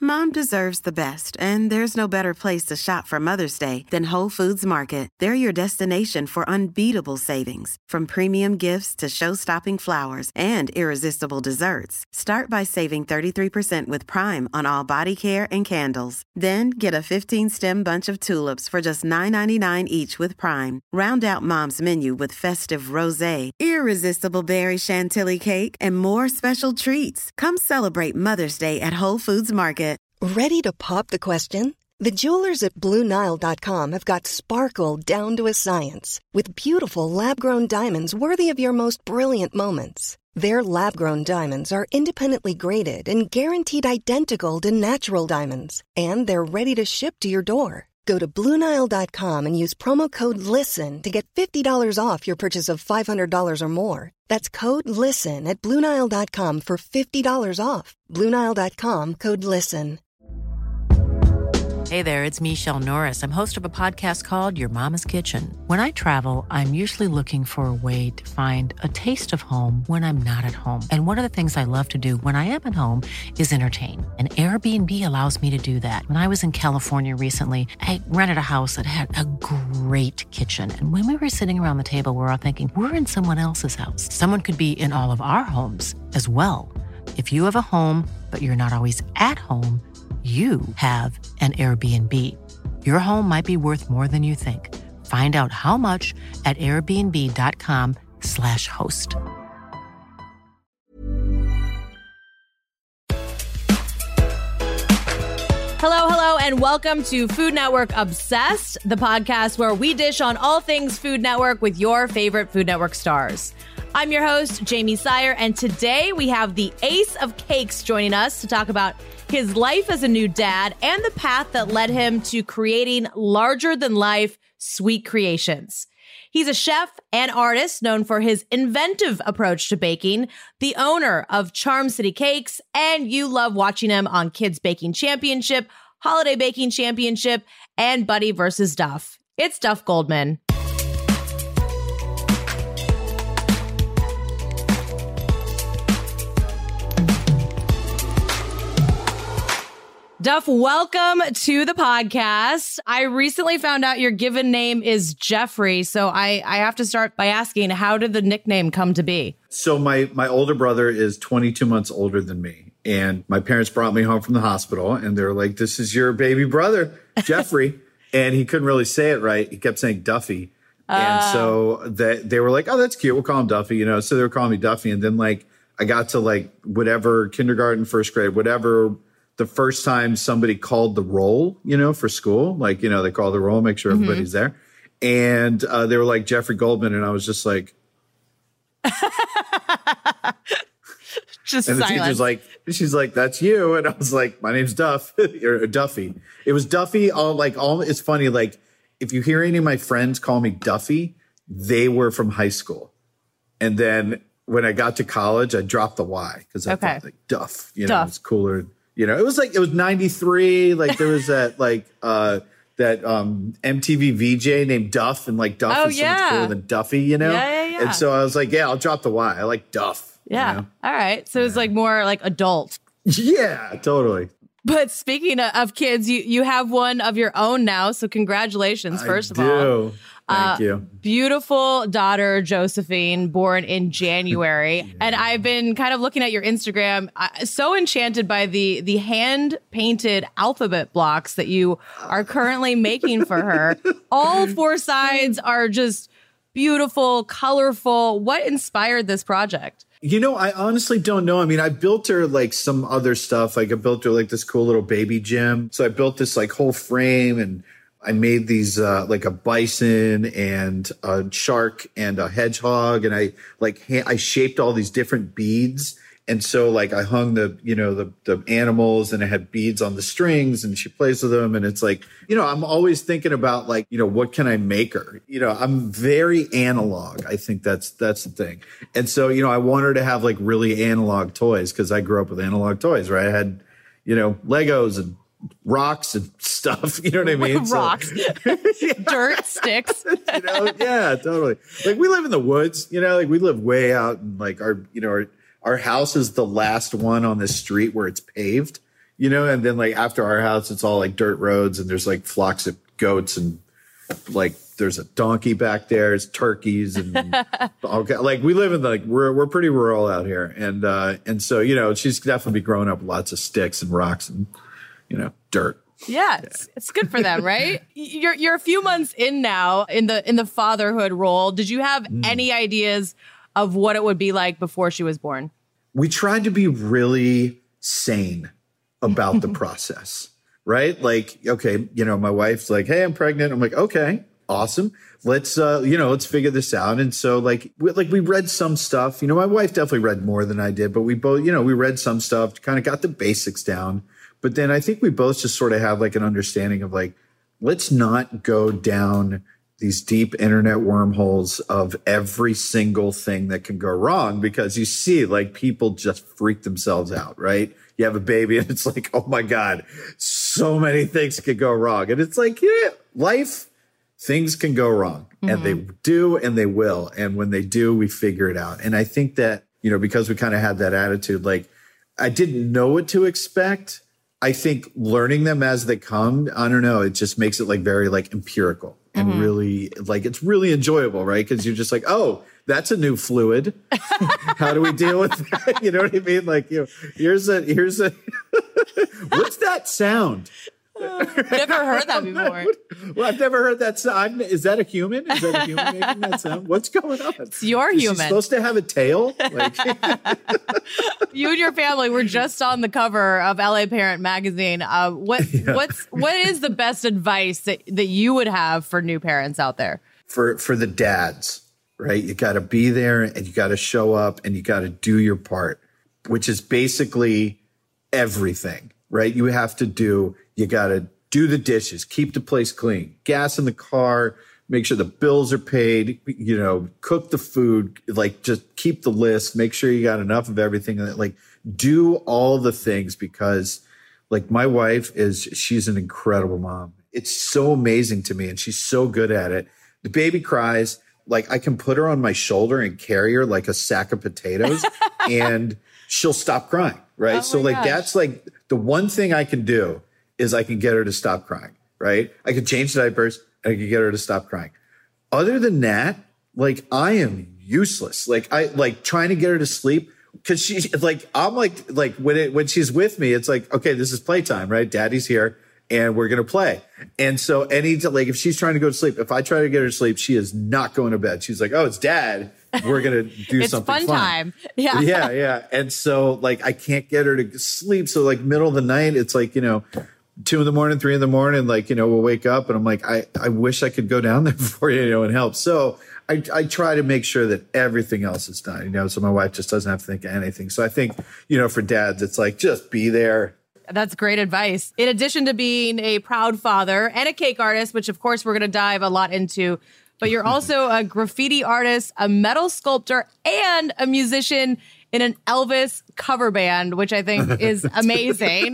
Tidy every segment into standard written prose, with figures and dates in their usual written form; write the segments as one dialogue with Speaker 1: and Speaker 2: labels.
Speaker 1: Mom deserves the best, and there's no better place to shop for Mother's Day than Whole Foods Market. They're your destination for unbeatable savings, from premium gifts to show-stopping flowers and irresistible desserts. Start by saving 33% with Prime on all body care and candles. Then get a 15-stem bunch of tulips for just $9.99 each with Prime. Round out Mom's menu with festive rosé, irresistible berry chantilly cake, and more special treats. Come celebrate Mother's Day at Whole Foods Market.
Speaker 2: Ready to pop the question? The jewelers at BlueNile.com have got sparkle down to a science with beautiful lab-grown diamonds worthy of your most brilliant moments. Their lab-grown diamonds are independently graded and guaranteed identical to natural diamonds, and they're ready to ship to your door. Go to BlueNile.com and use promo code LISTEN to get $50 off your purchase of $500 or more. That's code LISTEN at BlueNile.com for $50 off. BlueNile.com, code LISTEN.
Speaker 3: Hey there, it's Michelle Norris. I'm host of a podcast called Your Mama's Kitchen. When I travel, I'm usually looking for a way to find a taste of home when I'm not at home. And one of the things I love to do when I am at home is entertain. And Airbnb allows me to do that. When I was in California recently, I rented a house that had a great kitchen. And when we were sitting around the table, we're all thinking, we're in someone else's house. Someone could be in all of our homes as well. If you have a home, but you're not always at home, you have an Airbnb. Your home might be worth more than you think. Find out how much at airbnb.com/host.
Speaker 4: Hello, and welcome to Food Network Obsessed, the podcast where we dish on all things Food Network with your favorite Food Network stars. I'm your host, Jamie Sire, and today we have the Ace of Cakes joining us to talk about his life as a new dad and the path that led him to creating larger-than-life sweet creations. He's a chef and artist known for his inventive approach to baking, the owner of Charm City Cakes, and you love watching him on Kids Baking Championship, Holiday Baking Championship, and Buddy vs. Duff. It's Duff Goldman. Duff, welcome to the podcast. I recently found out your given name is Jeffrey, so I have to start by asking, how did the nickname come to be?
Speaker 5: So my older brother is 22 months older than me, and my parents brought me home from the hospital, and they were like, this is your baby brother, Jeffrey. And he couldn't really say it right. He kept saying Duffy. And so they were like, oh, that's cute. We'll call him Duffy, you know. So they were calling me Duffy. And then like I got to like whatever, kindergarten, first grade, whatever, the first time somebody called the roll, you know, for school, like, you know, they call the roll, make sure everybody's there. And they were like, Jeffrey Goldman. And I was just like,
Speaker 4: just
Speaker 5: and the
Speaker 4: silence.
Speaker 5: teacher's like, she's like, that's you. And I was like, my name's Duff or Duffy. It was Duffy. It's funny. Like if you hear any of my friends call me Duffy, they were from high school. And then when I got to college, I dropped the Y because I thought like Duff, you know, it's cooler. You know, it was 93. Like there was that MTV VJ named Duff, and like Duff is so much cooler than Duffy, you know? Yeah. And so I was like, yeah, I'll drop the Y. I like Duff.
Speaker 4: Yeah.
Speaker 5: You know?
Speaker 4: All right. So it's like more like adult.
Speaker 5: Yeah, totally.
Speaker 4: But speaking of kids, you have one of your own now. So congratulations, first of all.
Speaker 5: Thank you.
Speaker 4: Beautiful daughter, Josephine, born in January. Yeah. And I've been kind of looking at your Instagram, so enchanted by the hand-painted alphabet blocks that you are currently making for her. All four sides are just beautiful, colorful. What inspired this project?
Speaker 5: You know, I honestly don't know. I mean, I built her like some other stuff. Like I built her like this cool little baby gym. So I built this like whole frame, and I made these like a bison and a shark and a hedgehog, and I shaped all these different beads. And so like I hung the animals, and I had beads on the strings, and she plays with them. And it's like, you know, I'm always thinking about like, you know, what can I make her? You know, I'm very analog. I think that's the thing. And so, you know, I want her to have like really analog toys because I grew up with analog toys, right? I had, you know, Legos and rocks and stuff, you know what I mean?
Speaker 4: Rocks, dirt, sticks.
Speaker 5: You know, yeah, totally. Like we live in the woods, you know, like we live way out, and like our house is the last one on this street where it's paved, you know, and then like after our house, it's all like dirt roads and there's like flocks of goats and like there's a donkey back there, it's turkeys and okay, like we live in like we're pretty rural out here, and so you know she's definitely grown up with lots of sticks and rocks and you know dirt.
Speaker 4: Yeah, it's good for them, right? You're a few months in now in the fatherhood role. Did you have any ideas of what it would be like before she was born?
Speaker 5: We tried to be really sane about the process, right? Like, okay, you know, my wife's like, hey, I'm pregnant. I'm like, okay, awesome. Let's, let's figure this out. And so we read some stuff, you know, my wife definitely read more than I did, but we both, you know, we read some stuff, kind of got the basics down. But then I think we both just sort of have like an understanding of like, let's not go down these deep internet wormholes of every single thing that can go wrong, because you see like people just freak themselves out, right? You have a baby and it's like, oh my God, so many things could go wrong. And it's like, yeah, life, things can go wrong and they do and they will. And when they do, we figure it out. And I think that, you know, because we kind of had that attitude, like I didn't know what to expect. I think learning them as they come, I don't know, it just makes it like very like empirical and really like, it's really enjoyable, right? Because you're just like, oh, that's a new fluid. How do we deal with that? You know what I mean? Like, you know, here's a, what's that sound?
Speaker 4: Never heard that before.
Speaker 5: Well, I've never heard that sound. Is that a human? Is that a human making that sound? What's going on?
Speaker 4: It's your
Speaker 5: Is
Speaker 4: human.
Speaker 5: she supposed to have a tail? Like,
Speaker 4: you and your family were just on the cover of LA Parent magazine. What is the best advice that you would have for new parents out there?
Speaker 5: For the dads, right? You got to be there and you got to show up and you got to do your part, which is basically everything, right? You got to do the dishes, keep the place clean, gas in the car, make sure the bills are paid, you know, cook the food, like just keep the list, make sure you got enough of everything. Like do all the things, because like my wife she's an incredible mom. It's so amazing to me and she's so good at it. The baby cries, like I can put her on my shoulder and carry her like a sack of potatoes and she'll stop crying. Right.
Speaker 4: Oh
Speaker 5: so like,
Speaker 4: gosh.
Speaker 5: that's like the one thing I can do is I can get her to stop crying. Right. I can change diapers and I can get her to stop crying. Other than that, like I am useless. Like I like trying to get her to sleep because she's like, I'm like when she's with me, it's like, okay, this is playtime, right? Daddy's here. And we're going to play. And so if she's trying to go to sleep, if I try to get her to sleep, she is not going to bed. She's like, oh, it's dad. We're going to do something fun.
Speaker 4: It's fun time. Yeah.
Speaker 5: Yeah. And so like, I can't get her to sleep. So like middle of the night, it's like, you know, 2 a.m, 3 a.m, like, you know, we'll wake up and I'm like, I wish I could go down there for you, you know, and help. So I try to make sure that everything else is done, you know, so my wife just doesn't have to think of anything. So I think, you know, for dads, it's like, just be there.
Speaker 4: That's great advice. In addition to being a proud father and a cake artist, which of course we're going to dive a lot into, but you're also a graffiti artist, a metal sculptor, and a musician in an Elvis cover band, which I think is amazing.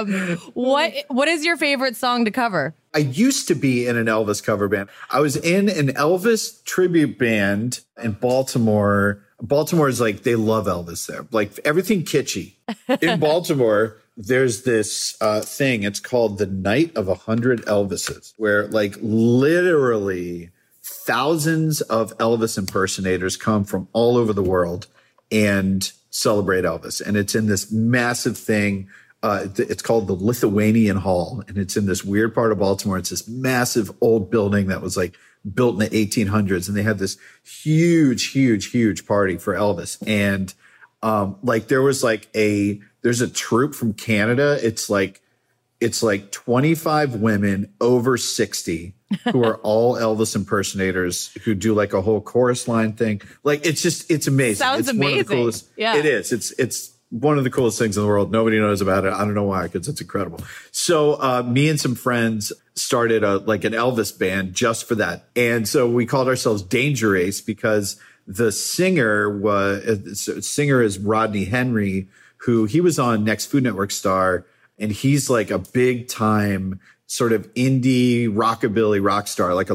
Speaker 4: What is your favorite song to cover?
Speaker 5: I used to be in an Elvis cover band. I was in an Elvis tribute band in Baltimore. Baltimore is like, they love Elvis there. Like everything kitschy. In Baltimore, there's this thing. It's called the Night of 100 Elvises, where like literally thousands of Elvis impersonators come from all over the world and celebrate Elvis. And it's in this massive thing. It's called the Lithuanian Hall. And it's in this weird part of Baltimore. It's this massive old building that was like built in the 1800s. And they had this huge party for Elvis. And like there was like there's a troupe from Canada. It's like 25 women over 60 who are all Elvis impersonators who do like a whole chorus line thing. Like it's amazing.
Speaker 4: Sounds amazing.
Speaker 5: One of the coolest,
Speaker 4: yeah.
Speaker 5: It is. It's one of the coolest things in the world. Nobody knows about it. I don't know why, because it's incredible. So me and some friends started an Elvis band just for that. And so we called ourselves Danger Ace because the singer is Rodney Henry, who he was on Next Food Network Star. and he's like a big time sort of indie rockabilly rock star. Like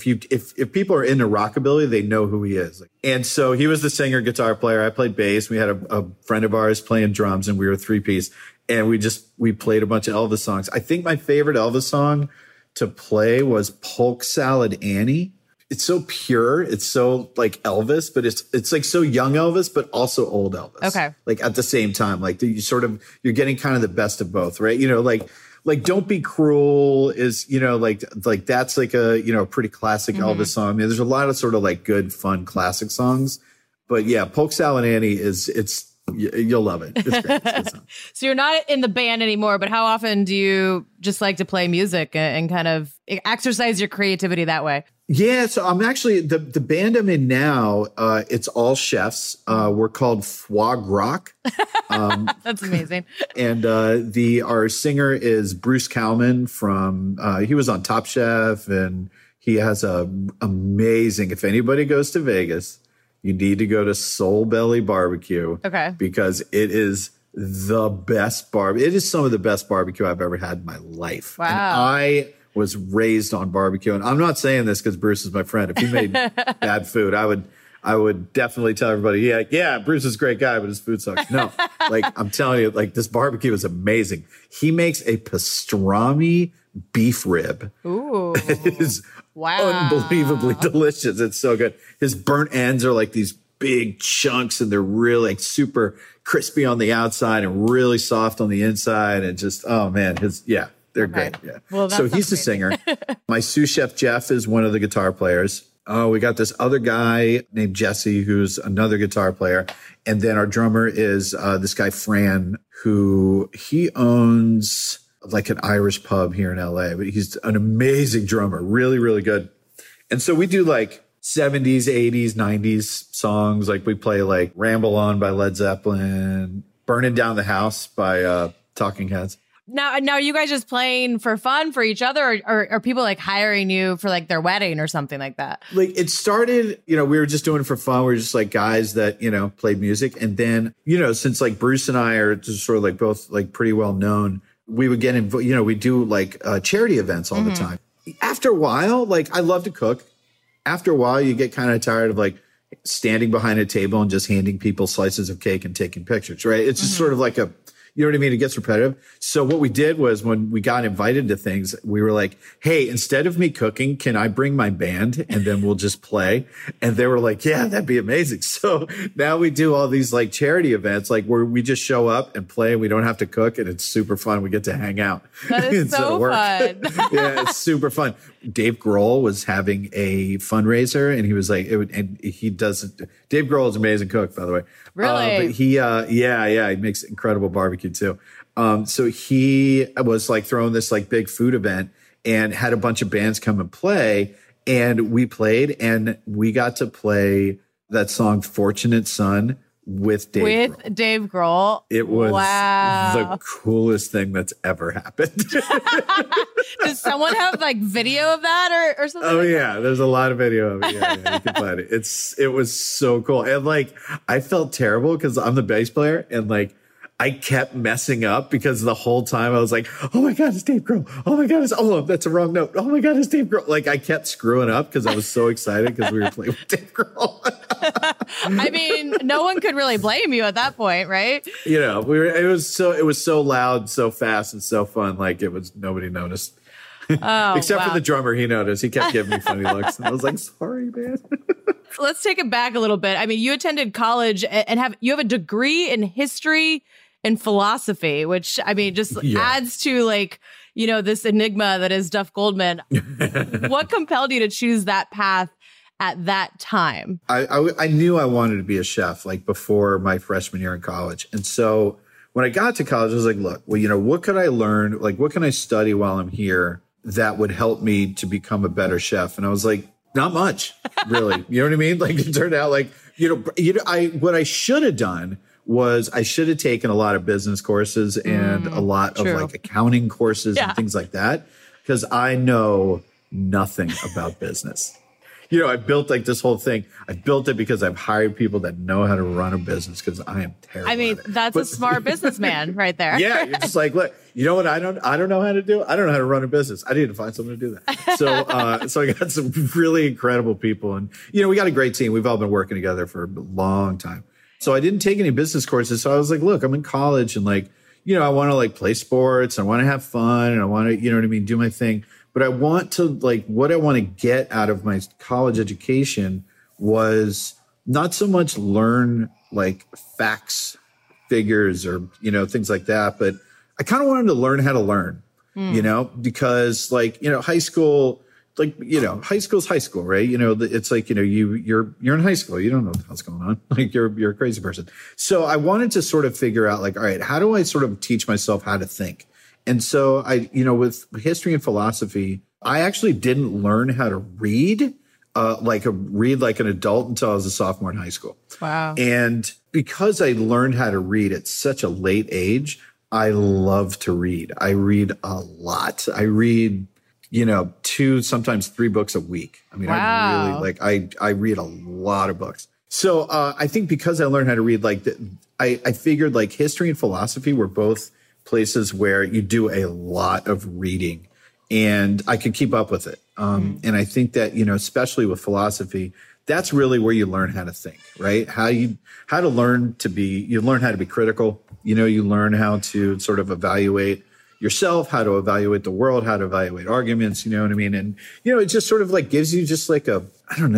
Speaker 5: if people are into rockabilly, they know who he is. And so he was the singer, guitar player. I played bass. We had a friend of ours playing drums, and we were a 3-piece. And we played a bunch of Elvis songs. I think my favorite Elvis song to play was Polk Salad Annie. It's so pure. It's so like Elvis, but it's like so young Elvis, but also old Elvis.
Speaker 4: Okay.
Speaker 5: Like at the same time, like you're getting kind of the best of both, right? You know, like Don't Be Cruel is, you know, like that's like a, you know, pretty classic Elvis song. I mean, there's a lot of sort of like good, fun, classic songs, but yeah, Polk Salad Annie you'll love it. It's great. It's good.
Speaker 4: So you're not in the band anymore, but how often do you just like to play music and kind of exercise your creativity that way?
Speaker 5: Yeah, so I'm actually the band I'm in now. It's all chefs. We're called Foie Gras.
Speaker 4: That's amazing.
Speaker 5: And our singer is Bruce Kalman from. He was on Top Chef, and he has a amazing. If anybody goes to Vegas, you need to go to Soul Belly Barbecue.
Speaker 4: Okay,
Speaker 5: because it is the best It is some of the best barbecue I've ever had in my life.
Speaker 4: Wow.
Speaker 5: And I was raised on barbecue. And I'm not saying this because Bruce is my friend. If he made bad food, I would definitely tell everybody, yeah, Bruce is a great guy, but his food sucks. No, like I'm telling you, like this barbecue is amazing. He makes a pastrami beef rib.
Speaker 4: Ooh.
Speaker 5: It is
Speaker 4: wow.
Speaker 5: Unbelievably delicious. It's so good. His burnt ends are like these big chunks, and they're really like super crispy on the outside and really soft on the inside. And just, oh man, they're great. Yeah.
Speaker 4: Well,
Speaker 5: so he's the singer. My sous chef, Jeff, is one of the guitar players. Oh, we got this other guy named Jesse, who's another guitar player. And then our drummer is this guy, Fran, who he owns like an Irish pub here in LA, but he's an amazing drummer, really, really good. And so we do like 70s, 80s, 90s songs. Like we play like Ramble On by Led Zeppelin, Burning Down the House by Talking Heads.
Speaker 4: Now, are you guys just playing for fun for each other, or are people like hiring you for like their wedding or something like that?
Speaker 5: Like it started, you know, we were just doing it for fun. We were just like guys that, you know, played music. And then, you know, since like Bruce and I are just sort of like both like pretty well known, we would get involved, you know, we do like charity events all the time. After a while, like I love to cook. After a while, you get kind of tired of like standing behind a table and just handing people slices of cake and taking pictures, right? It's just sort of like you know what I mean? It gets repetitive. So what we did was when we got invited to things, we were like, hey, instead of me cooking, can I bring my band and then we'll just play? And they were like, yeah, that'd be amazing. So now we do all these like charity events, like where we just show up and play. We don't have to cook, and it's super fun. We get to hang out.
Speaker 4: That is so fun.
Speaker 5: Yeah, it's super fun. Dave Grohl was having a fundraiser, and he was like, Dave Grohl is an amazing cook, by the way.
Speaker 4: Really?
Speaker 5: But he makes incredible barbecue too. So he was like throwing this like big food event and had a bunch of bands come and play, and we played, and we got to play that song Fortunate Son with Dave
Speaker 4: Grohl.
Speaker 5: It was the coolest thing that's ever happened.
Speaker 4: Does someone have like video of that or something?
Speaker 5: Oh yeah, there's a lot of video of it. Yeah, you can find it. It was so cool. And like I felt terrible because I'm the bass player, and like I kept messing up because the whole time I was like, oh my God, it's Dave Grohl. Oh my God, that's a wrong note. Oh my God, it's Dave Grohl. Like I kept screwing up because I was so excited because we were playing with Dave Grohl.
Speaker 4: I mean, no one could really blame you at that point, right?
Speaker 5: You know, it was so loud, so fast, and so fun. Like nobody noticed. Except for the drummer, he noticed. He kept giving me funny looks. And I was like, sorry, man.
Speaker 4: Let's take it back a little bit. I mean, you attended college and you have a degree in history and philosophy, which I mean, just adds to like, you know, this enigma that is Duff Goldman. What compelled you to choose that path at that time?
Speaker 5: I knew I wanted to be a chef like before my freshman year in college. And so when I got to college, I was like, look, well, you know, what could I learn? Like, what can I study while I'm here that would help me to become a better chef? And I was like, not much, really. You know what I mean? Like it turned out like, what I should have done was I should have taken a lot of business courses and a lot of like accounting courses and things like that, because I know nothing about business. you know, I built like this whole thing. I built it because I've hired people that know how to run a business because I am terrible.
Speaker 4: I mean, that's a smart businessman right there.
Speaker 5: Yeah. You're just like, look, you know what I don't know how to do? I don't know how to run a business. I need to find someone to do that. So I got some really incredible people, and, you know, we got a great team. We've all been working together for a long time. So I didn't take any business courses. So I was like, look, I'm in college and like, you know, I want to like play sports. I want to have fun and I want to, you know what I mean? Do my thing. But I want to like, what I want to get out of my college education was not so much learn like facts, figures, or, you know, things like that. But I kind of wanted to learn how to learn, you know, because like, you know, high school, like, you know, high school's high school, right? You know, it's like, you know, you're in high school. You don't know what's going on. Like you're a crazy person. So I wanted to sort of figure out like, all right, how do I sort of teach myself how to think? And so I, you know, with history and philosophy, I actually didn't learn how to read like an adult until I was a sophomore in high school.
Speaker 4: Wow.
Speaker 5: And because I learned how to read at such a late age, I love to read. I read a lot. I read, you know, 2, sometimes 3 books a week. I mean,
Speaker 4: wow.
Speaker 5: I really like, I read a lot of books. So I think because I learned how to read, like I figured like history and philosophy were both places where you do a lot of reading, and I could keep up with it. And I think that, you know, especially with philosophy, that's really where you learn how to think, right? You learn how to be critical. You know, you learn how to sort of evaluate yourself, how to evaluate the world, how to evaluate arguments, you know what I mean? And, you know, it just sort of like gives you just like a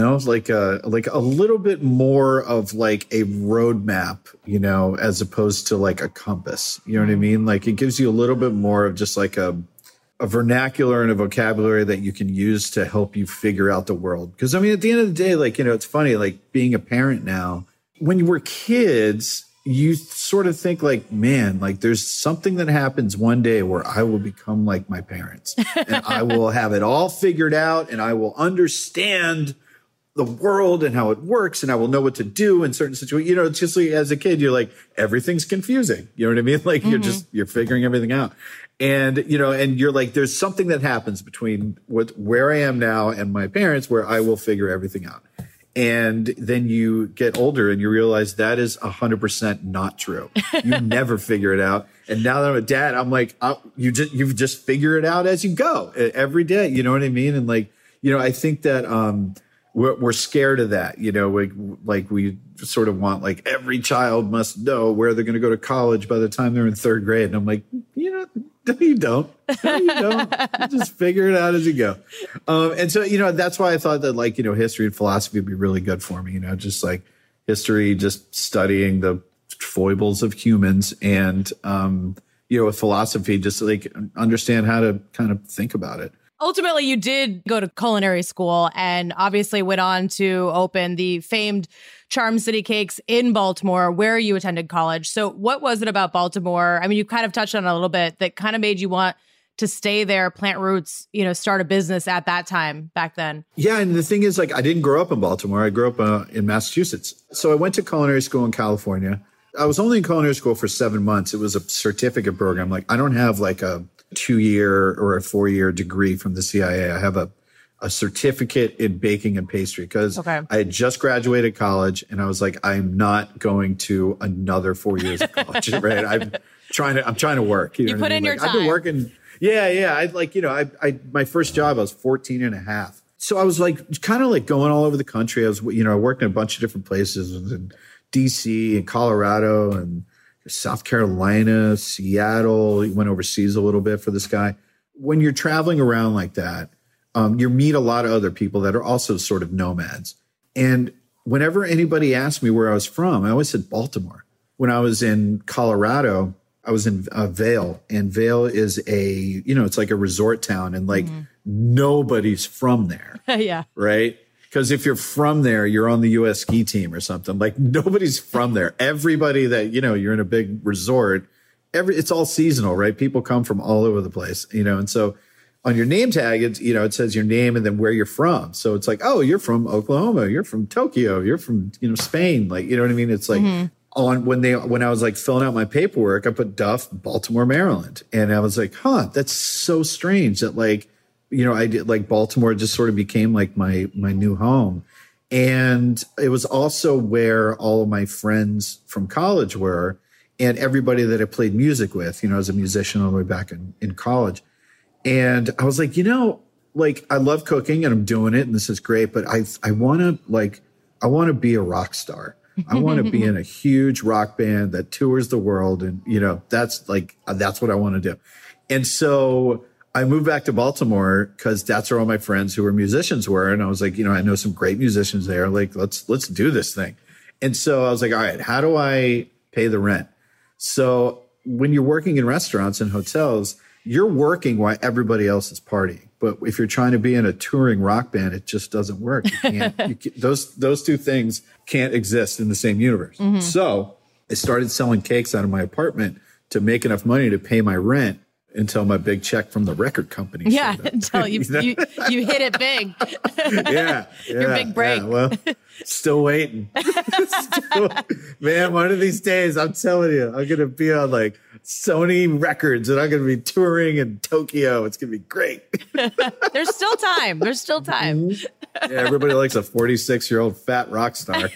Speaker 5: little bit more of like a roadmap, you know, as opposed to like a compass, you know what I mean? Like it gives you a little bit more of just like a vernacular and a vocabulary that you can use to help you figure out the world. Because I mean, at the end of the day, like, you know, it's funny, like being a parent now, when you were kids, you sort of think like, man, like there's something that happens one day where I will become like my parents and I will have it all figured out and I will understand the world and how it works and I will know what to do in certain situations. You know, it's just like as a kid, you're like, everything's confusing. You know what I mean? Like you're figuring everything out. And, you know, and you're like, there's something that happens between where I am now and my parents where I will figure everything out. And then you get older and you realize that is 100% not true. You never figure it out. And now that I'm a dad, I'm like, you just figure it out as you go every day. You know what I mean? And like, you know, I think that, we're scared of that. You know, we sort of want like every child must know where they're going to go to college by the time they're in 3rd grade. And I'm like, you know, no, you don't. No, you don't. You just figure it out as you go. And so, you know, that's why I thought that like, you know, history and philosophy would be really good for me. You know, just like history, just studying the foibles of humans, and, you know, with philosophy, just like understand how to kind of think about it.
Speaker 4: Ultimately, you did go to culinary school and obviously went on to open the famed Charm City Cakes in Baltimore, where you attended college. So what was it about Baltimore? I mean, you kind of touched on it a little bit that kind of made you want to stay there, plant roots, you know, start a business at that time back then. Yeah.
Speaker 5: And the thing is, like, I didn't grow up in Baltimore. I grew up in Massachusetts. So I went to culinary school in California. I was only in culinary school for 7 months. It was a certificate program. Like, I don't have like a 2-year or a 4-year degree from the CIA. I have a certificate in baking and pastry because I had just graduated college and I was like, I'm not going to another 4 years of college, right? I'm trying to work. You know
Speaker 4: put in your time.
Speaker 5: I've been working. Yeah. I like, you know, my first job, I was 14 and a half. So I was like, kind of like going all over the country. I was, you know, I worked in a bunch of different places. I was in DC and Colorado and South Carolina, Seattle. He went overseas a little bit for this guy. When you're traveling around like that, you meet a lot of other people that are also sort of nomads. And whenever anybody asked me where I was from, I always said Baltimore. When I was in Colorado, I was in Vail, and Vail is it's like a resort town, and like nobody's from there.
Speaker 4: Yeah.
Speaker 5: Right. Because if you're from there, you're on the U.S. ski team or something. Like nobody's from there. Everybody that, you know, you're in a big resort, it's all seasonal, right? People come from all over the place, you know. And so on your name tag, it says your name and then where you're from. So it's like, oh, you're from Oklahoma, you're from Tokyo, you're from, you know, Spain. Like, you know what I mean? It's like when I was like filling out my paperwork, I put Duff, Baltimore, Maryland. And I was like, that's so strange that like I did like Baltimore just sort of became like my new home. And it was also where all of my friends from college were and everybody that I played music with, as a musician all the way back in college. And I was like, I love cooking and I'm doing it and this is great, but I want to be a rock star. I want to be in a huge rock band that tours the world. And, that's what I want to do. And so I moved back to Baltimore because that's where all my friends who were musicians were. And I was like, I know some great musicians there. Like, let's do this thing. And so I was like, all right, how do I pay the rent? So when you're working in restaurants and hotels, you're working while everybody else is partying. But if you're trying to be in a touring rock band, it just doesn't work. Those two things can't exist in the same universe. Mm-hmm. So I started selling cakes out of my apartment to make enough money to pay my rent until my big check from the record company.
Speaker 4: Yeah, until you hit it big.
Speaker 5: Yeah.
Speaker 4: Your big break.
Speaker 5: Yeah, well, still waiting. Man, one of these days, I'm telling you, I'm going to be on like Sony Records and I'm going to be touring in Tokyo. It's going to be great.
Speaker 4: There's still time.
Speaker 5: Yeah, everybody likes a 46-year-old fat rock star.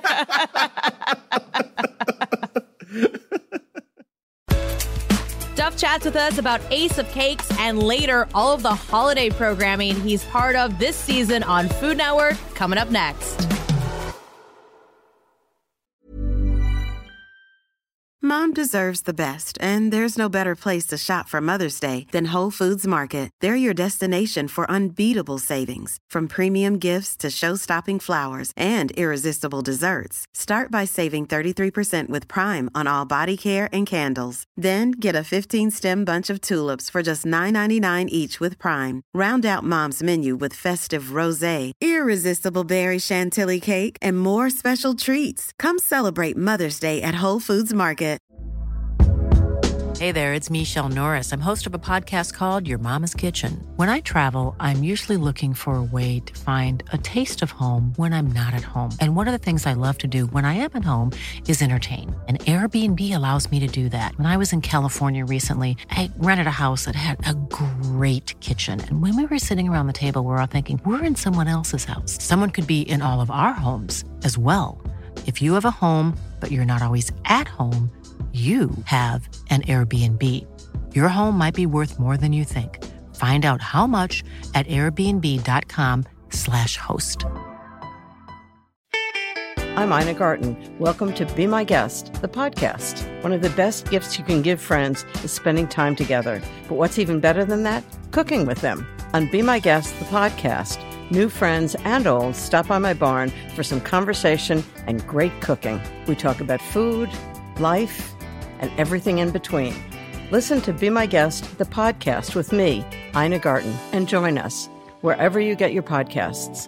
Speaker 4: Duff chats with us about Ace of Cakes and later all of the holiday programming he's part of this season on Food Network, coming up next.
Speaker 1: Mom deserves the best, and there's no better place to shop for Mother's Day than Whole Foods Market. They're your destination for unbeatable savings, from premium gifts to show-stopping flowers and irresistible desserts. Start by saving 33% with Prime on all body care and candles. Then get a 15-stem bunch of tulips for just $9.99 each with Prime. Round out Mom's menu with festive rosé, irresistible berry chantilly cake, and more special treats. Come celebrate Mother's Day at Whole Foods Market.
Speaker 3: Hey there, it's Michelle Norris. I'm host of a podcast called Your Mama's Kitchen. When I travel, I'm usually looking for a way to find a taste of home when I'm not at home. And one of the things I love to do when I am at home is entertain. And Airbnb allows me to do that. When I was in California recently, I rented a house that had a great kitchen. And when we were sitting around the table, we're all thinking, we're in someone else's house. Someone could be in all of our homes as well. If you have a home, but you're not always at home, you have an Airbnb. Your home might be worth more than you think. Find out how much at airbnb.com/host.
Speaker 6: I'm Ina Garten. Welcome to Be My Guest, the podcast. One of the best gifts you can give friends is spending time together. But what's even better than that? Cooking with them. On Be My Guest, the podcast, new friends and old stop by my barn for some conversation and great cooking. We talk about food, life, and everything in between. Listen to Be My Guest, the podcast with me, Ina Garten, and join us wherever you get your podcasts.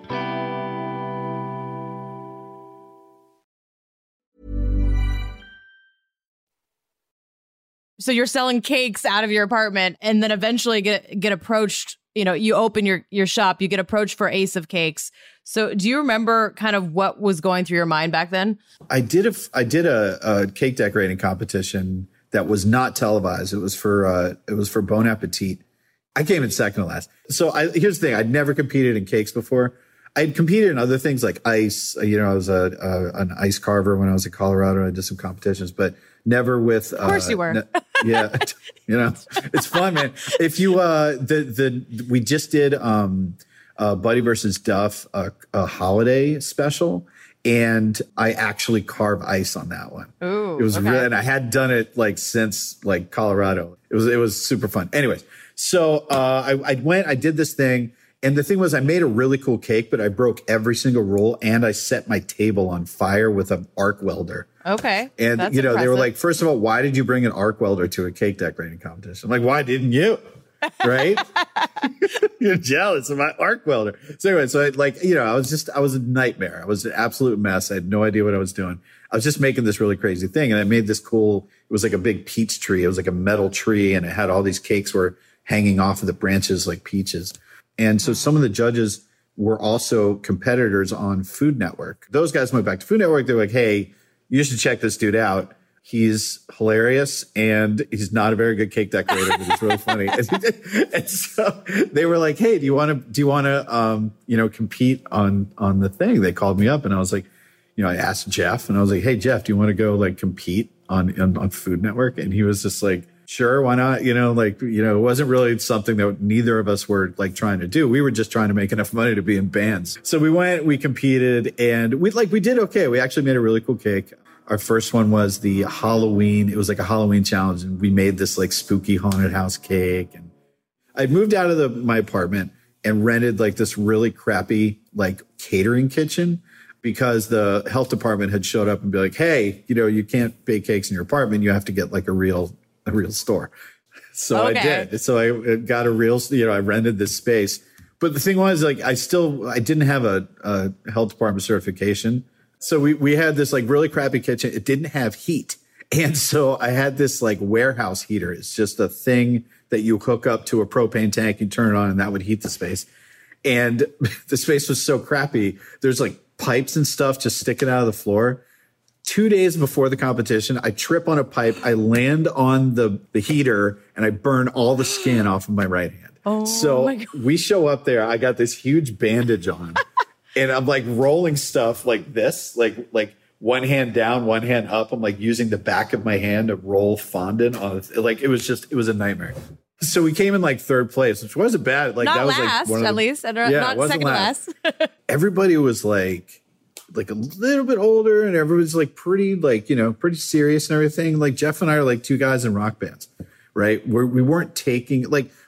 Speaker 4: So you're selling cakes out of your apartment and then eventually get approached. You open your shop, you get approached for Ace of Cakes. So do you remember kind of what was going through your mind back then? I did
Speaker 5: a cake decorating competition that was not televised. It was for Bon Appetit. I came in second to last. So here's the thing. I'd never competed in cakes before. I'd competed in other things like ice. I was an ice carver when I was in Colorado. I did some competitions, but never with.
Speaker 4: Of course you were.
Speaker 5: Yeah, it's fun, man. If you we just did Buddy versus Duff a holiday special, and I actually carve ice on that one.
Speaker 4: Ooh,
Speaker 5: it was
Speaker 4: okay.
Speaker 5: really, and I had done it since Colorado. It was super fun. Anyways, so I did this thing. And the thing was, I made a really cool cake, but I broke every single rule, and I set my table on fire with an arc welder.
Speaker 4: Okay.
Speaker 5: And,
Speaker 4: that's
Speaker 5: they
Speaker 4: impressive.
Speaker 5: were like, first of all, why did you bring an arc welder to a cake decorating competition? I'm like, why didn't you? Right? You're jealous of my arc welder. So anyway, I was a nightmare. I was an absolute mess. I had no idea what I was doing. I was just making this really crazy thing. And I made this cool, it was like a big peach tree. It was like a metal tree, and it had all these cakes were hanging off of the branches like peaches. And so some of the judges were also competitors on Food Network. Those guys went back to Food Network. They're like, hey, you should check this dude out. He's hilarious, and he's not a very good cake decorator, but he's really funny. And so they were like, "Hey, do you want to compete on the thing?" They called me up, and I was like, I asked Jeff, and I was like, "Hey, Jeff, do you want to go like compete on Food Network?" And he was just like, "Sure, why not?" It wasn't really something that neither of us were like trying to do. We were just trying to make enough money to be in bands. So we competed, and we did okay. We actually made a really cool cake. Our first one was the Halloween. It was like a Halloween challenge, and we made this like spooky haunted house cake. And I moved out of my apartment and rented like this really crappy like catering kitchen because the health department had showed up and be like, "Hey, you can't bake cakes in your apartment. You have to get like a real store." So I did. So I got a real, I rented this space. But the thing was, like, I didn't have a health department certification. So we had this like really crappy kitchen. It didn't have heat. And so I had this like warehouse heater. It's just a thing that you hook up to a propane tank, you turn it on, and that would heat the space. And the space was so crappy. There's like pipes and stuff just sticking out of the floor. 2 days before the competition, I trip on a pipe. I land on the heater, and I burn all the skin off of my right hand.
Speaker 4: Oh,
Speaker 5: so we show up there. I got this huge bandage on. And I'm like rolling stuff like this, like one hand down, one hand up. I'm like using the back of my hand to roll fondant on it. Like it was a nightmare. So we came in like third place, which wasn't bad. Like
Speaker 4: not
Speaker 5: that was
Speaker 4: last,
Speaker 5: like
Speaker 4: at least, and not second last.
Speaker 5: Everybody was like a little bit older, and everybody's like pretty serious and everything. Like Jeff and I are like two guys in rock bands, right? We were taking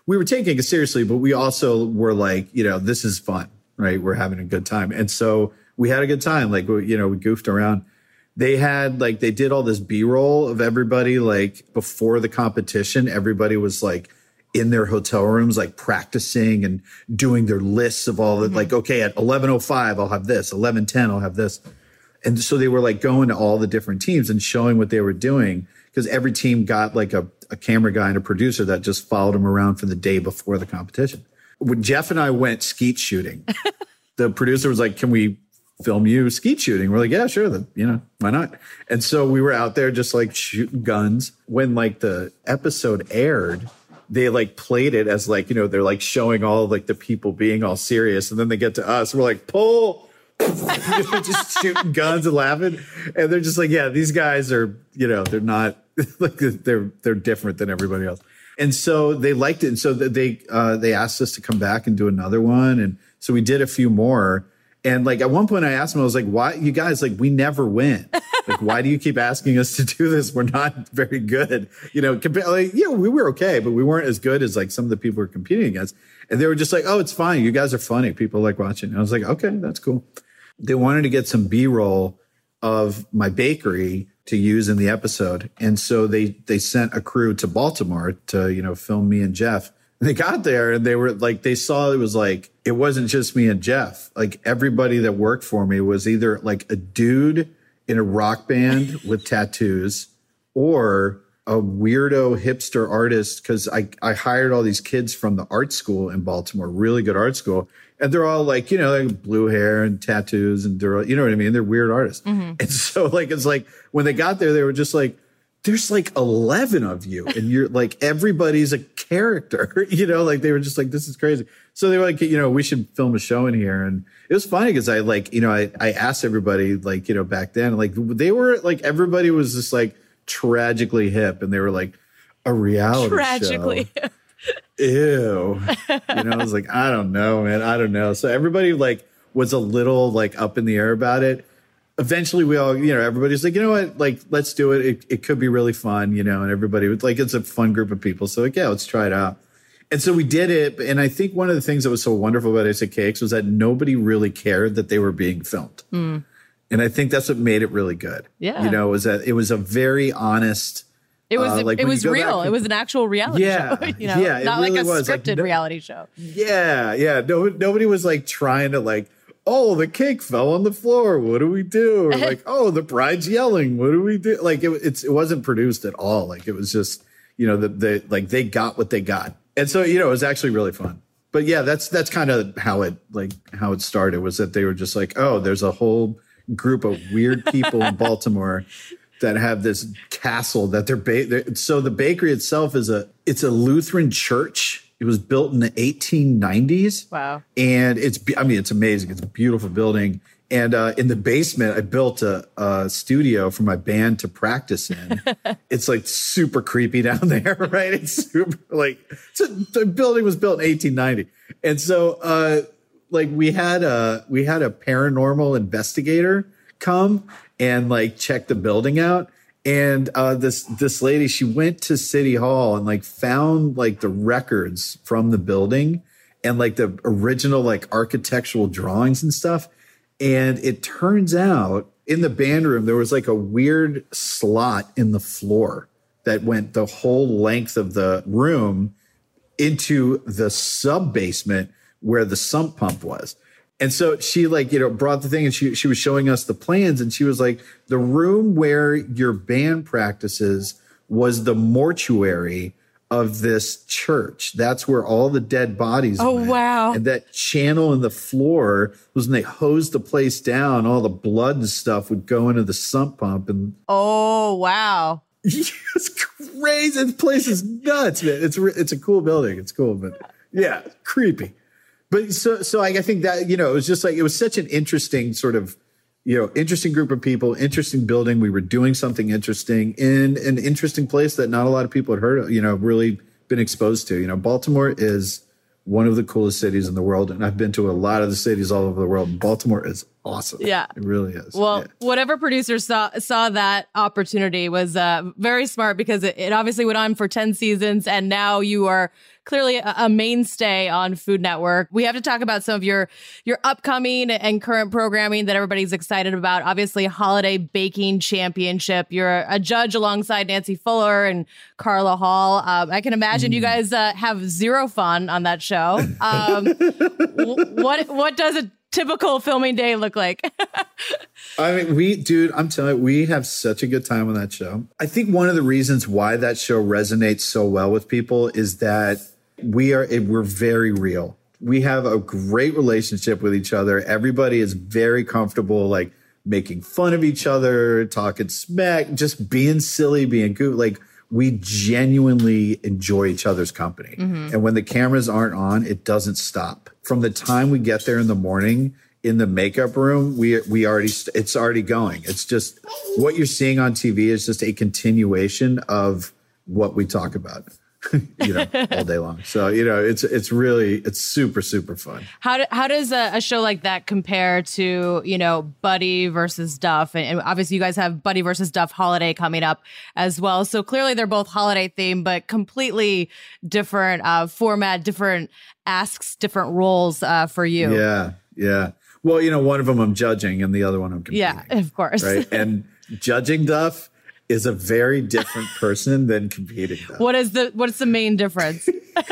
Speaker 5: it seriously, but we also were like, this is fun. Right. We're having a good time. And so we had a good time. Like, we goofed around. They did all this B-roll of everybody, like before the competition. Everybody was like in their hotel rooms, like practicing and doing their lists of all the, like, okay, at 11:05, I'll have this, 11:10, I'll have this. And so they were like going to all the different teams and showing what they were doing, because every team got like a camera guy and a producer that just followed them around for the day before the competition. When Jeff and I went skeet shooting, the producer was like, "Can we film you skeet shooting?" We're like, "Yeah, sure. Then, why not?" And so we were out there just like shooting guns. When like the episode aired, they like played it as like, they're like showing all like the people being all serious. And then they get to us. We're like, pull, just shooting guns and laughing. And they're just like, yeah, these guys are, they're not like, they're different than everybody else. And so they liked it. And so they asked us to come back and do another one. And so we did a few more. And like at one point I asked them, I was like, "Why, you guys, like, we never win. Like, why do you keep asking us to do this? We're not very good." We were okay, but we weren't as good as like some of the people we're competing against. And they were just like, "Oh, it's fine. You guys are funny. People like watching." And I was like, "Okay, that's cool." They wanted to get some B-roll of my bakery to use in the episode. And so they sent a crew to Baltimore to, film me and Jeff. And they got there and they were like, they saw it wasn't just me and Jeff. Like everybody that worked for me was either like a dude in a rock band with tattoos or a weirdo hipster artist. Cause I hired all these kids from the art school in Baltimore, really good art school. And they're all like, like blue hair and tattoos and they're, you know what I mean? They're weird artists. Mm-hmm. And so like, it's like when they got there, they were just like, "There's like 11 of you and you're like, everybody's a character," like they were just like, "This is crazy." So they were like, "We should film a show in here." And it was funny because I like, I asked everybody like, back then, like they were like, everybody was just like tragically hip and they were like, "A reality show." Ew. I was like, I don't know, man. I don't know. So everybody like was a little like up in the air about it. Eventually we all, everybody's like, "You know what? Like, let's do it. It could be really fun," and everybody was like, it's a fun group of people. So like, yeah, let's try it out. And so we did it. And I think one of the things that was so wonderful about Ace of Cakes was that nobody really cared that they were being filmed. Mm. And I think that's what made it really good.
Speaker 4: Yeah.
Speaker 5: Was that it was a very honest,
Speaker 4: it was real. It was an actual reality show.
Speaker 5: Yeah,
Speaker 4: not
Speaker 5: really
Speaker 4: like a
Speaker 5: was.
Speaker 4: scripted reality show.
Speaker 5: Yeah. Nobody was like trying to like, "Oh, the cake fell on the floor. What do we do?" Or like, "Oh, the bride's yelling. What do we do?" Like it wasn't produced at all. Like it was just, they got what they got. And so, it was actually really fun. But yeah, that's kind of how it started, was that they were just like, "Oh, there's a whole group of weird people in Baltimore that have this castle that so the bakery itself it's a Lutheran church. It was built in the 1890s.
Speaker 4: Wow.
Speaker 5: And it's amazing. It's a beautiful building. And in the basement, I built a studio for my band to practice in. It's like super creepy down there, right? It's super the building was built in 1890. And so we had a paranormal investigator come and like check the building out. And this lady, she went to City Hall and like found like the records from the building and like the original like architectural drawings and stuff. And it turns out in the band room, there was like a weird slot in the floor that went the whole length of the room into the sub basement where the sump pump was. And so she brought the thing and she was showing us the plans and she was like, the room where your band practices was the mortuary of this church. That's where all the dead bodies went.
Speaker 4: Wow.
Speaker 5: And that channel in the floor was when they hosed the place down, all the blood and stuff would go into the sump pump. And
Speaker 4: oh, wow.
Speaker 5: It's crazy. This place is nuts, man. It's a cool building. It's cool, but yeah, creepy. But so I think that, it was just like, it was such an interesting sort of, interesting group of people, interesting building. We were doing something interesting in an interesting place that not a lot of people had heard of, really been exposed to. Baltimore is one of the coolest cities in the world. And I've been to a lot of the cities all over the world. And Baltimore is awesome. Yeah. It really is.
Speaker 4: Well, whatever producer saw that opportunity was very smart because it obviously went on for 10 seasons. And now you are clearly a mainstay on Food Network. We have to talk about some of your upcoming and current programming that everybody's excited about. Obviously, Holiday Baking Championship. You're a judge alongside Nancy Fuller and Carla Hall. I can imagine you guys have zero fun on that show. What does a typical filming day look like?
Speaker 5: I mean, I'm telling you, we have such a good time on that show. I think one of the reasons why that show resonates so well with people is that we're very real. We have a great relationship with each other. Everybody is very comfortable, like making fun of each other, talking smack, just being silly, being goofy. Like we genuinely enjoy each other's company. Mm-hmm. And when the cameras aren't on, it doesn't stop. From the time we get there in the morning in the makeup room, it's already going. It's just what you're seeing on TV is just a continuation of what we talk about. All day long. So, it's super, super fun.
Speaker 4: How does a show like that compare to, Buddy versus Duff? And obviously you guys have Buddy versus Duff Holiday coming up as well. So clearly they're both holiday themed, but completely different format, different asks, different roles for you.
Speaker 5: Yeah. Yeah. Well, one of them I'm judging and the other one I'm competing.
Speaker 4: Yeah, of course.
Speaker 5: Right. And judging Duff is a very different person than competing Duff.
Speaker 4: What's the main difference?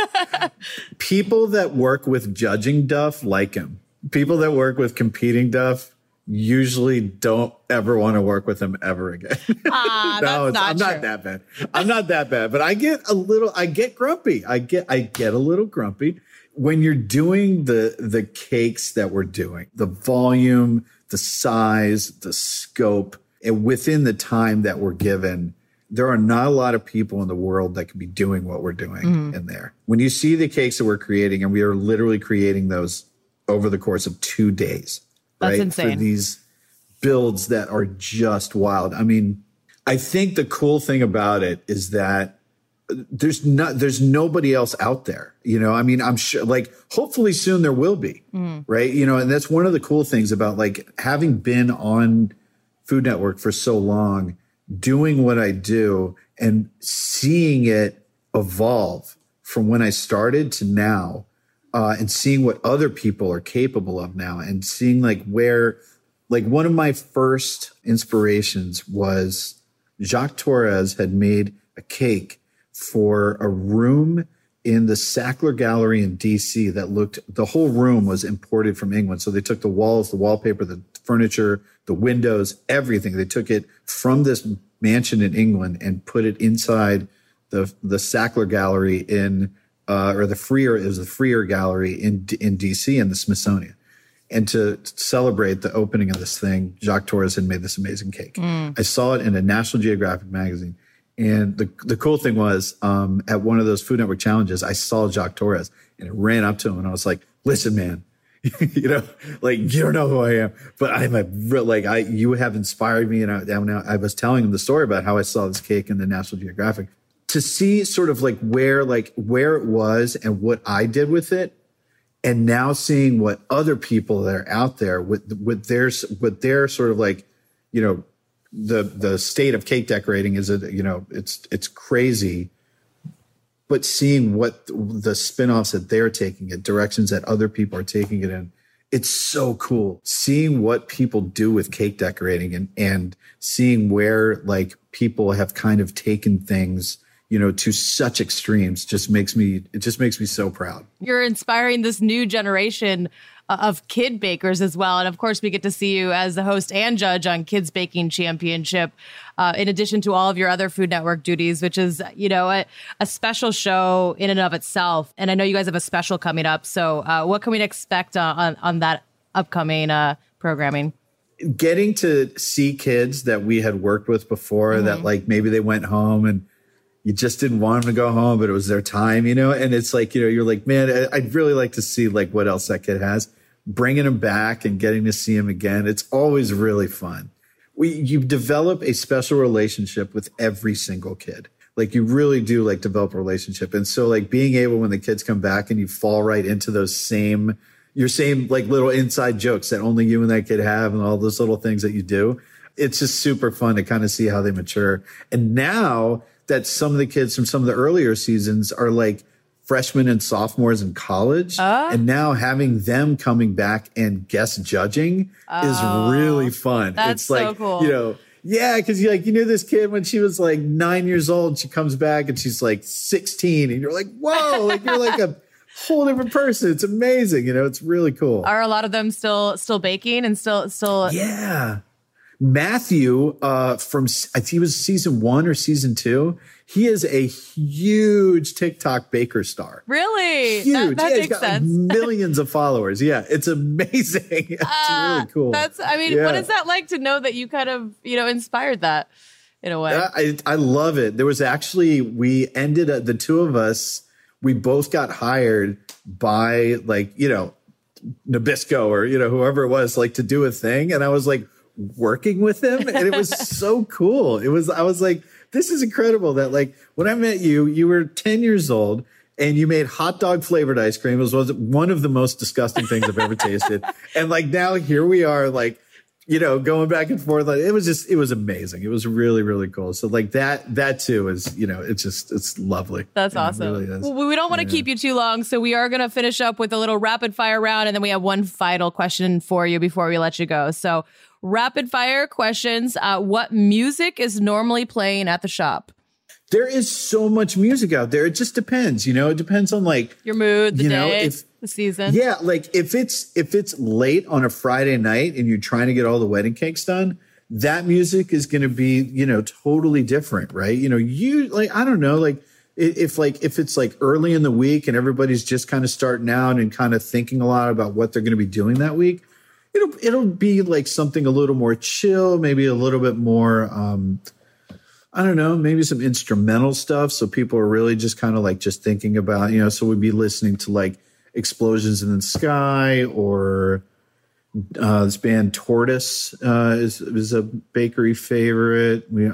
Speaker 5: People that work with judging Duff like him. People that work with competing Duff usually don't ever want to work with him ever again.
Speaker 4: No,
Speaker 5: I'm not that bad. I'm not that bad, but I get grumpy. I get a little grumpy when you're doing the cakes that we're doing, the volume, the size, the scope. And within the time that we're given, there are not a lot of people in the world that can be doing what we're doing in there. When you see the cakes that we're creating, and we are literally creating those over the course of 2 days.
Speaker 4: That's
Speaker 5: right?
Speaker 4: insane.
Speaker 5: For these builds that are just wild. I mean, I think the cool thing about it is that there's nobody else out there. I'm sure, hopefully soon there will be, right? And that's one of the cool things about having been on Food Network for so long, doing what I do and seeing it evolve from when I started to now, and seeing what other people are capable of now, and seeing where one of my first inspirations was Jacques Torres had made a cake for a room in the Sackler Gallery in DC the whole room was imported from England. So they took the walls, the wallpaper, the furniture, the windows, everything. They took it from this mansion in England and put it inside the Sackler Gallery it was the Freer Gallery in DC and the Smithsonian. And to celebrate the opening of this thing, Jacques Torres had made this amazing cake. I saw it in a National Geographic magazine. And the cool thing was, at one of those Food Network challenges, I saw Jacques Torres and I ran up to him and I was like, listen, man, you know, like, you don't know who I am, but I'm a real, like, you have inspired me. And I was telling him the story about how I saw this cake in the National Geographic. To see sort of like where it was and what I did with it, and now seeing what other people that are out there with their sort of like, you know, the state of cake decorating is, you know, it's crazy. But seeing what the spin-offs that they're taking it, directions that other people are taking it in, it's so cool. Seeing what people do with cake decorating and seeing where like people have kind of taken things, you know, to such extremes just makes me so proud. You're
Speaker 4: inspiring this new generation of kid bakers as well. And of course, we get to see you as the host and judge on Kids Baking Championship, in addition to all of your other Food Network duties, which is, you know, a special show in and of itself. And I know you guys have a special coming up. So what can we expect on that upcoming programming?
Speaker 5: Getting to see kids that we had worked with before, that like maybe they went home and you just didn't want them to go home, but it was their time, you know? And it's like, you know, you're like, man, I'd really like to see like what else that kid has. Bringing him back and getting to see him again. It's always really fun. You develop a special relationship with every single kid. Like you really do like develop a relationship. And so like being able, when the kids come back and you fall right into those same like little inside jokes that only you and that kid have and all those little things that you do, it's just super fun to kind of see how they mature. And now that some of the kids from some of the earlier seasons are like freshmen and sophomores in college. And now having them coming back and guest judging is really fun.
Speaker 4: That's
Speaker 5: it's like,
Speaker 4: so cool.
Speaker 5: You know, yeah, because you knew this kid when she was like 9 years old. She comes back and she's like 16 and you're like, whoa, like you're like a whole different person. It's amazing. You know, it's really cool.
Speaker 4: Are a lot of them still baking and still?
Speaker 5: Yeah. Matthew, I think he was season 1 or season 2. He is a huge TikTok baker star.
Speaker 4: Really?
Speaker 5: Huge.
Speaker 4: That
Speaker 5: he's
Speaker 4: makes
Speaker 5: got
Speaker 4: sense.
Speaker 5: Like millions of followers. Yeah, it's amazing. It's really cool.
Speaker 4: What is that like to know that you kind of, you know, inspired that in a way?
Speaker 5: I love it. There was actually, we ended up, the two of us, we both got hired by like, you know, Nabisco or, you know, whoever it was, like to do a thing. And I was like, working with him, and it was so cool. I was like, this is incredible that like when I met you, you were 10 years old and you made hot dog flavored ice cream. It was one of the most disgusting things I've ever tasted. And like now here we are, like, you know, going back and forth. Like, it was amazing. It was really, really cool. So like that too is, you know, it's lovely.
Speaker 4: That's awesome. It really is. Well, we don't want to keep you too long. So we are going to finish up with a little rapid fire round. And then we have one final question for you before we let you go. So rapid fire questions. What music is normally playing at the shop?
Speaker 5: There is so much music out there. It just depends, you know, it depends on like
Speaker 4: your mood, the day, the season.
Speaker 5: Yeah. Like if it's late on a Friday night and you're trying to get all the wedding cakes done, that music is going to be, you know, totally different. Right. You know, I don't know, like if it's like early in the week and everybody's just kind of starting out and kind of thinking a lot about what they're going to be doing that week, it'll be like something a little more chill, maybe a little bit more, I don't know, maybe some instrumental stuff. So people are really just kind of like just thinking about, you know, so we'd be listening to like Explosions in the Sky or this band Tortoise is a bakery favorite. We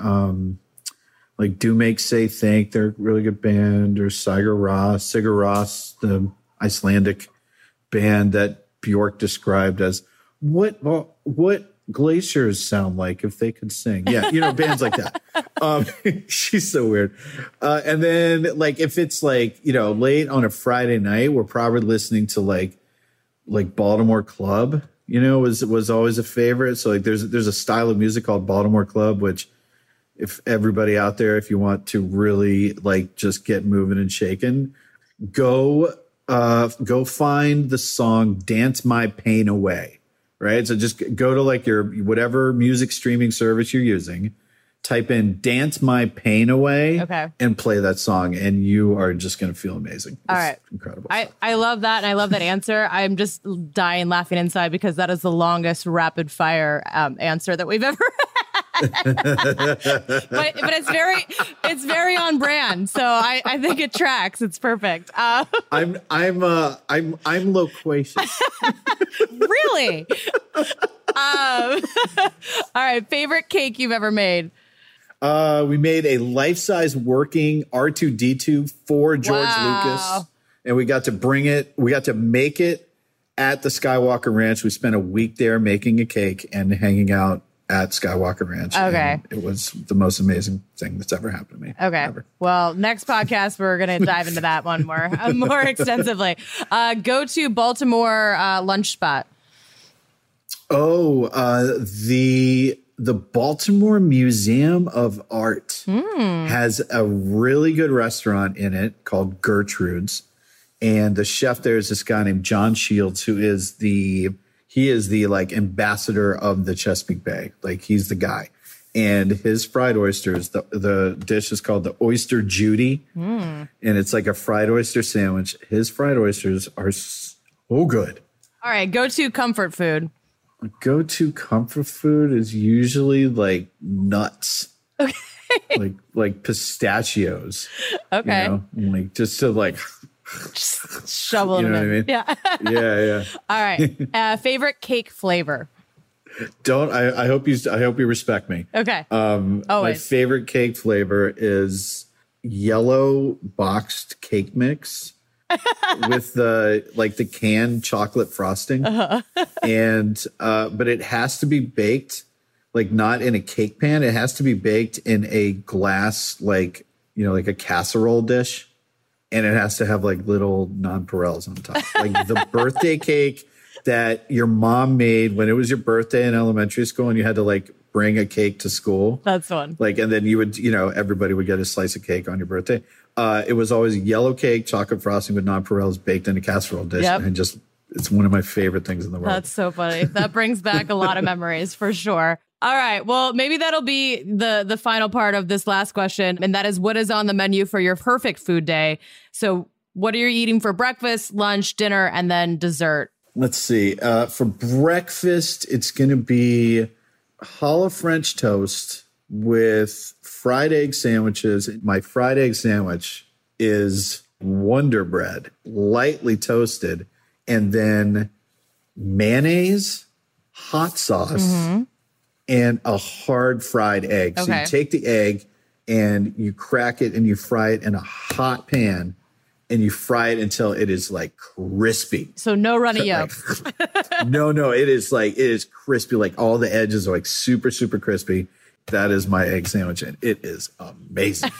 Speaker 5: like Do Make Say Think, they're a really good band, or Sigur Rós, the Icelandic band that Bjork described as what glaciers sound like if they could sing. Yeah, you know, bands like that. She's so weird. And then like if it's like, you know, late on a Friday night, we're probably listening to like Baltimore Club, you know, was always a favorite. So like there's a style of music called Baltimore Club, which if everybody out there, if you want to really like just get moving and shaking, go find the song Dance My Pain Away. Right. So just go to like your whatever music streaming service you're using, type in Dance My Pain Away and play that song, and you are just going to feel amazing.
Speaker 4: All right.
Speaker 5: Incredible.
Speaker 4: I love that, and I love that answer. I'm just dying laughing inside because that is the longest rapid fire answer that we've ever had. but it's very on brand. So I think it tracks. It's perfect.
Speaker 5: I'm loquacious.
Speaker 4: Really? All right. Favorite cake you've ever made?
Speaker 5: We made a life-size working R2-D2 for George Lucas, and we got to bring it. We got to make it at the Skywalker Ranch. We spent a week there making a cake and hanging out at Skywalker Ranch.
Speaker 4: Okay.
Speaker 5: And it was the most amazing thing that's ever happened to me.
Speaker 4: Okay.
Speaker 5: Ever.
Speaker 4: Well, next podcast, we're going to dive into that one more extensively. Go to Baltimore lunch spot.
Speaker 5: Oh, the Baltimore Museum of Art has a really good restaurant in it called Gertrude's. And the chef there is this guy named John Shields, who is the like ambassador of the Chesapeake Bay. Like he's the guy. And his fried oysters, the dish is called the Oyster Judy. And it's like a fried oyster sandwich. His fried oysters are so good. All
Speaker 4: right, go to comfort food.
Speaker 5: Go-to comfort food is usually like nuts. Okay. like pistachios.
Speaker 4: Okay.
Speaker 5: You know? Like just to like
Speaker 4: just shovel them in.
Speaker 5: What I mean?
Speaker 4: Yeah.
Speaker 5: Yeah.
Speaker 4: All right. Favorite cake flavor.
Speaker 5: I hope you respect me.
Speaker 4: Okay.
Speaker 5: Always. My favorite cake flavor is yellow boxed cake mix. With the canned chocolate frosting, and but it has to be baked like not in a cake pan. It has to be baked in a glass like a casserole dish, and it has to have like little nonpareils on top, like the birthday cake that your mom made when it was your birthday in elementary school, and you had to like bring a cake to school.
Speaker 4: That's one.
Speaker 5: Like, and then you would everybody would get a slice of cake on your birthday. It was always yellow cake, chocolate frosting with nonpareils baked in a casserole dish. Yep. And it's one of my favorite things in the world.
Speaker 4: That's so funny. That brings back a lot of memories for sure. All right. Well, maybe that'll be the final part of this last question. And that is, what is on the menu for your perfect food day? So what are you eating for breakfast, lunch, dinner, and then dessert?
Speaker 5: Let's see. For breakfast, it's going to be challah French toast with fried egg sandwiches. My fried egg sandwich is Wonder Bread, lightly toasted, and then mayonnaise, hot sauce, and a hard fried egg. Okay. So you take the egg and you crack it and you fry it in a hot pan, and you fry it until it is like crispy.
Speaker 4: So no runny yolk.
Speaker 5: No, it is crispy. Like all the edges are like super, super crispy. That is my egg sandwich, and it is amazing.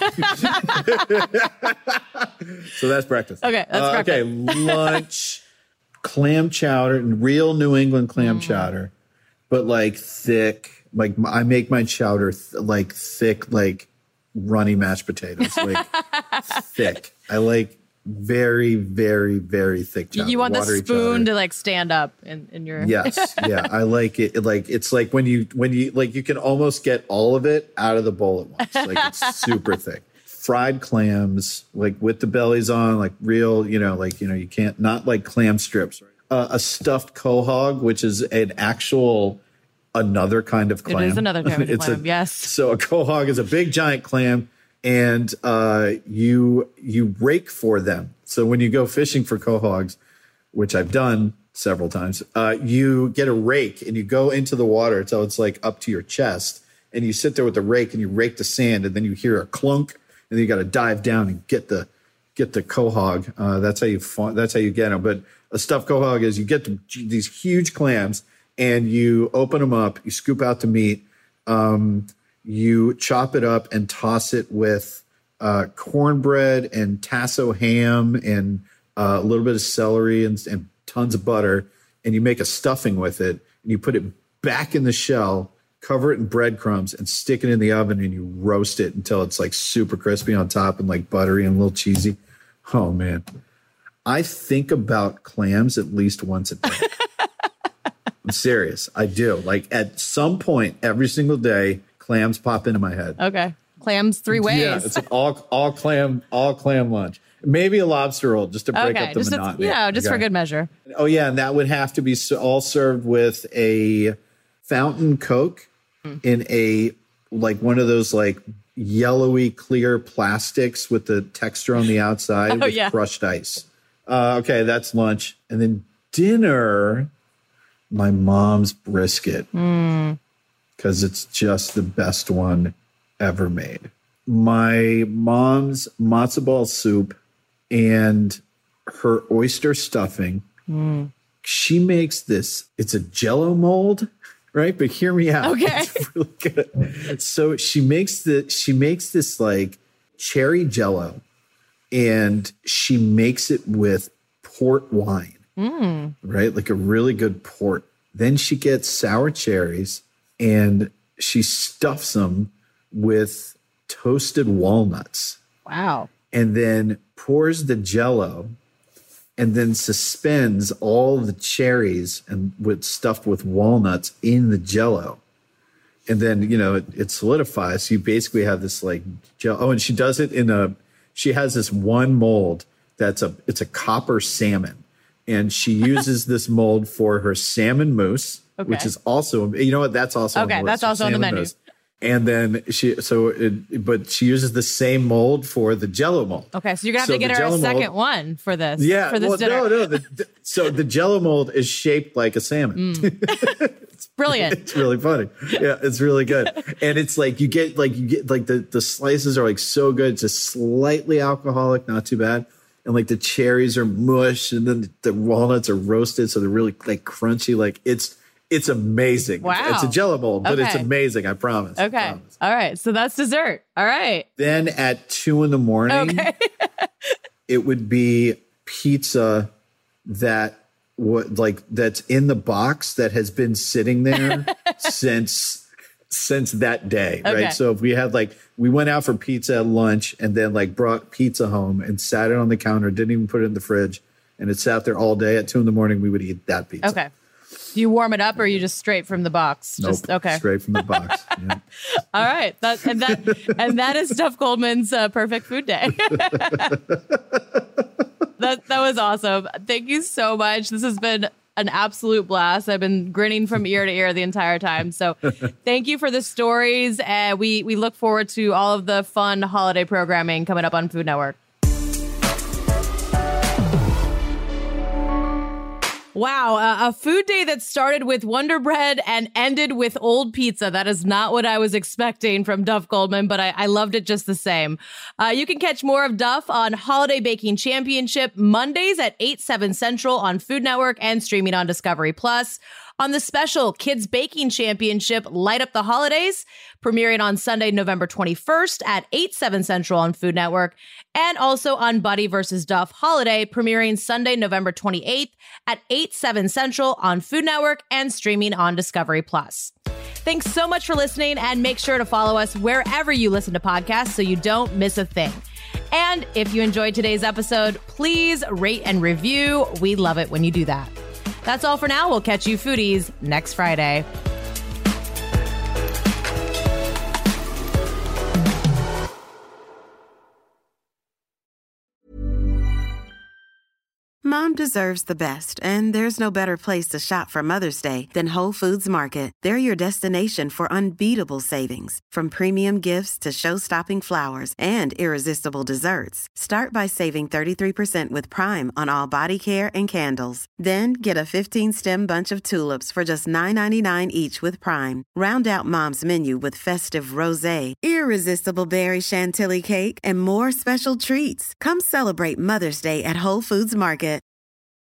Speaker 5: So that's breakfast.
Speaker 4: Okay, that's breakfast.
Speaker 5: Okay, lunch, clam chowder, real New England clam chowder, but like thick. Like I make my chowder like thick, like runny mashed potatoes, like thick. I like very, very, very thick chowder.
Speaker 4: You want the spoon to like stand up in your.
Speaker 5: Yes, yeah, I like it. Like it's like when you like you can almost get all of it out of the bowl at once. Like it's super thick. Fried clams, like with the bellies on, like real. You can't, not like clam strips. A stuffed quahog, which is an actual another kind of clam.
Speaker 4: It is another kind of clam. Yes.
Speaker 5: So a quahog is a big giant clam. And you rake for them. So when you go fishing for quahogs, which I've done several times, you get a rake and you go into the water until it's like up to your chest, and you sit there with the rake and you rake the sand, and then you hear a clunk, and then you got to dive down and get the quahog. That's how you get them. But a stuffed quahog is you get these huge clams and you open them up, you scoop out the meat. You chop it up and toss it with cornbread and tasso ham and a little bit of celery and tons of butter, and you make a stuffing with it, and you put it back in the shell, cover it in breadcrumbs, and stick it in the oven, and you roast it until it's like super crispy on top and like buttery and a little cheesy. Oh, man. I think about clams at least once a day. I'm serious. I do. Like at some point every single day, clams pop into my head.
Speaker 4: Okay. Clams 3 ways.
Speaker 5: Yeah, it's an all clam lunch. Maybe a lobster roll just to break up the monotony.
Speaker 4: Just for good measure.
Speaker 5: Oh yeah, and that would have to be all served with a fountain Coke in a one of those yellowy clear plastics with the texture on the outside with crushed ice. Okay, that's lunch. And then dinner, my mom's brisket. Because it's just the best one ever made. My mom's matzo ball soup and her oyster stuffing. She makes this, it's a Jell-O mold, right? But hear me out.
Speaker 4: Okay.
Speaker 5: It's really good. So she makes this cherry Jell-O, and she makes it with port wine, right? Like a really good port. Then she gets sour cherries and she stuffs them with toasted walnuts.
Speaker 4: Wow.
Speaker 5: And then pours the Jell-O and then suspends all the cherries and stuffed with walnuts in the Jell-O. And then, it solidifies. So you basically have this Jell-O. Oh, and she does it she has this one mold it's a copper salmon. And she uses this mold for her salmon mousse, which is also, that's also
Speaker 4: okay. That's also on the menu.
Speaker 5: Mousse. And then but she uses the same mold for the Jell-O mold.
Speaker 4: Okay, so you're gonna have to get her a second one for this.
Speaker 5: Yeah,
Speaker 4: for this dinner.
Speaker 5: No. So the Jell-O mold is shaped like a salmon.
Speaker 4: It's brilliant.
Speaker 5: It's really funny. Yeah, it's really good. And it's you get the slices are so good, just slightly alcoholic, not too bad. And the cherries are mush, and then the walnuts are roasted, so they're really crunchy. It's amazing.
Speaker 4: Wow.
Speaker 5: It's a Jell-O mold, but it's amazing. I promise.
Speaker 4: Okay.
Speaker 5: I promise.
Speaker 4: All right. So that's dessert. All right.
Speaker 5: Then at 2 a.m, it would be pizza that's in the box that has been sitting there since that day, right? So if we had we went out for pizza at lunch and then brought pizza home and sat it on the counter, didn't even put it in the fridge, and it sat there all day. At 2 a.m, we would eat that pizza.
Speaker 4: Okay. Do you warm it up, or are you just straight from the box?
Speaker 5: Nope, straight from the box. Yeah.
Speaker 4: All right, and that is Duff Goldman's perfect food day. That was awesome. Thank you so much. This has been an absolute blast. I've been grinning from ear to ear the entire time. So thank you for the stories, and we look forward to all of the fun holiday programming coming up on Food Network. Wow, a food day that started with Wonder Bread and ended with old pizza. That is not what I was expecting from Duff Goldman, but I loved it just the same. You can catch more of Duff on Holiday Baking Championship Mondays at 8/7 Central on Food Network and streaming on Discovery Plus. On the special Kids Baking Championship Light Up the Holidays, premiering on Sunday, November 21st at 8/7 Central on Food Network, and also on Buddy vs. Duff Holiday, premiering Sunday, November 28th at 8/7 Central on Food Network and streaming on Discovery Plus. Thanks so much for listening, and make sure to follow us wherever you listen to podcasts so you don't miss a thing. And if you enjoyed today's episode, please rate and review. We love it when you do that. That's all for now. We'll catch you foodies next Friday.
Speaker 1: Mom deserves the best, and there's no better place to shop for Mother's Day than Whole Foods Market. They're your destination for unbeatable savings, from premium gifts to show-stopping flowers and irresistible desserts. Start by saving 33% with Prime on all body care and candles. Then get a 15-stem bunch of tulips for just $9.99 each with Prime. Round out Mom's menu with festive rosé, irresistible berry chantilly cake, and more special treats. Come celebrate Mother's Day at Whole Foods Market.